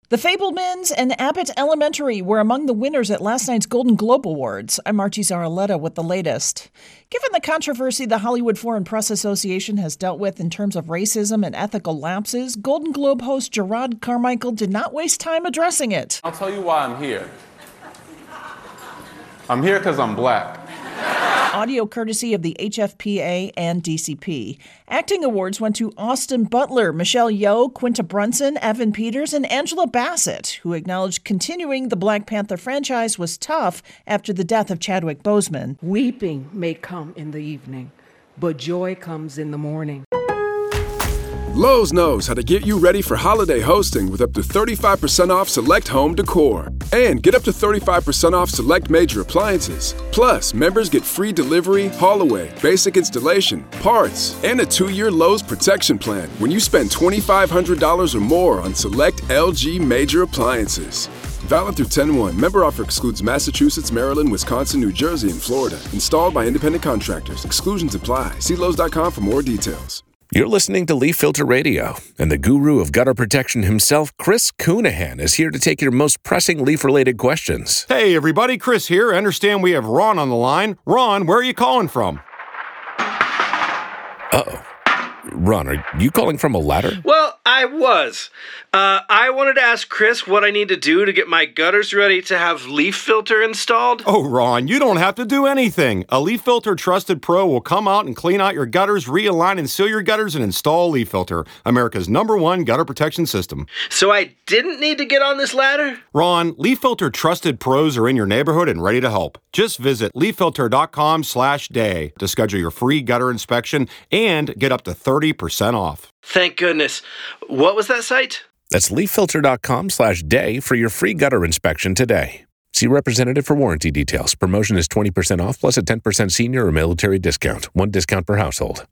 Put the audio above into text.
The Fabelmans and Abbott Elementary were among the winners at last night's Golden Globe Awards. I'm Archie Zaraletta with the latest. Given the controversy the Hollywood Foreign Press Association has dealt with in terms of racism and ethical lapses, Golden Globe host Gerard Carmichael did not waste time addressing it. I'll tell you why I'm here. I'm here because I'm black. Audio courtesy of the HFPA and DCP. Acting awards went to Austin Butler, Michelle Yeoh, Quinta Brunson, Evan Peters, and Angela Bassett, who acknowledged continuing the Black Panther franchise was tough after the death of Chadwick Boseman. Weeping may come in the evening, but joy comes in the morning. Lowe's knows how to get you ready for holiday hosting with up to 35% off select home decor. And get up to 35% off select major appliances. Plus, members get free delivery, haul away, basic installation, parts, and a 2-year Lowe's protection plan when you spend $2,500 or more on select LG major appliances. Valid through 10/1. Member offer excludes Massachusetts, Maryland, Wisconsin, New Jersey, and Florida. Installed by independent contractors. Exclusions apply. See Lowe's.com for more details. You're listening to Leaf Filter Radio, and the guru of gutter protection himself, Chris Coonahan, is here to take your most pressing leaf-related questions. Hey, everybody, Chris here. I understand we have Ron on the line. Ron, where are you calling from? Uh-oh. Ron, are you calling from a ladder? Well, I was. I wanted to ask Chris what I need to do to get my gutters ready to have Leaf Filter installed. Oh, Ron, you don't have to do anything. A Leaf Filter Trusted Pro will come out and clean out your gutters, realign and seal your gutters, and install Leaf Filter, America's #1 gutter protection system. So I didn't need to get on this ladder? Ron, Leaf Filter Trusted Pros are in your neighborhood and ready to help. Just visit leaffilter.com/day to schedule your free gutter inspection and get up to 30% off. Thank goodness. What was that site? That's leaffilter.com/day for your free gutter inspection today. See representative for warranty details. Promotion is 20% off plus a 10% senior or military discount. One discount per household.